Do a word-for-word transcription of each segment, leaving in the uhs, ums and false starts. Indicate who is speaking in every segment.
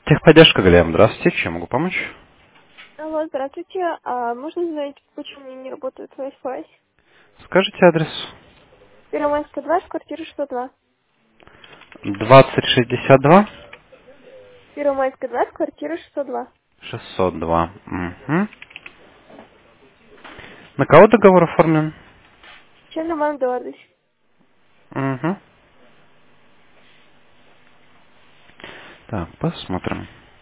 Speaker 1: Техподдержка, Галина, здравствуйте, чем могу помочь?
Speaker 2: Алло, здравствуйте. А можно узнать, почему у меня не работает Wi-Fi?
Speaker 1: Скажите адрес.
Speaker 2: Первомайская, два, квартира шестьсот два.
Speaker 1: двадцать шестьдесят два
Speaker 2: Первомайская, два, квартира шестьсот два.
Speaker 1: шестьсот два. Угу. На кого договор оформлен?
Speaker 2: Чем Роман Эдуардович?
Speaker 1: Угу. Так, посмотрим.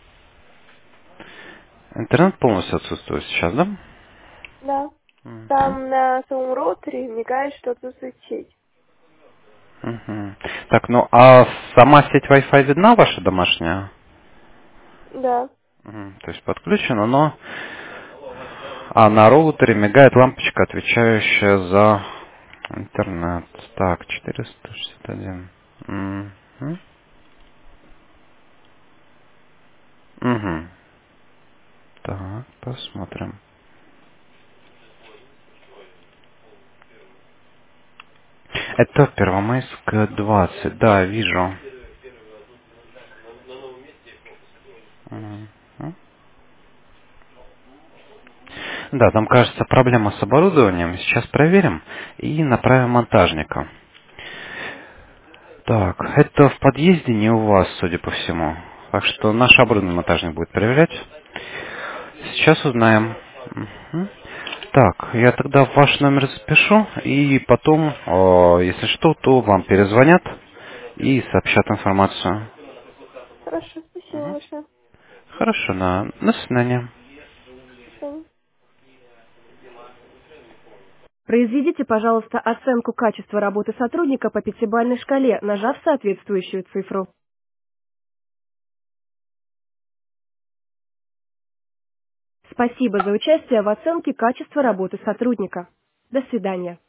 Speaker 1: Интернет полностью отсутствует сейчас, да?
Speaker 2: Да.
Speaker 1: Угу.
Speaker 2: Там на самом роутере мигает, что отсутствует сеть.
Speaker 1: Угу. Так, ну а сама сеть Wi-Fi видна ваша домашняя?
Speaker 2: Да.
Speaker 1: Мгм, то есть подключена, но а на роутере мигает лампочка, отвечающая за интернет. Так, четыреста шестьдесят один. Мгм. Угу. Так, посмотрим. Это Первомайская двадцать, да, вижу. Мгм. Да, там, кажется, проблема с оборудованием. Сейчас проверим и направим монтажника. Так, это в подъезде не у вас, судя по всему. Так что наш оборудованный монтажник будет проверять. Сейчас узнаем. Мгм. Так, я тогда ваш номер запишу, и потом, э, если что, то вам перезвонят и сообщат информацию.
Speaker 2: Хорошо, спасибо
Speaker 1: Мгм.
Speaker 2: большое.
Speaker 1: Хорошо, на, на свидание.
Speaker 2: До свидания.
Speaker 3: Произведите, пожалуйста, оценку качества работы сотрудника по пятибалльной шкале, нажав соответствующую цифру. Спасибо за участие в оценке качества работы сотрудника. До свидания.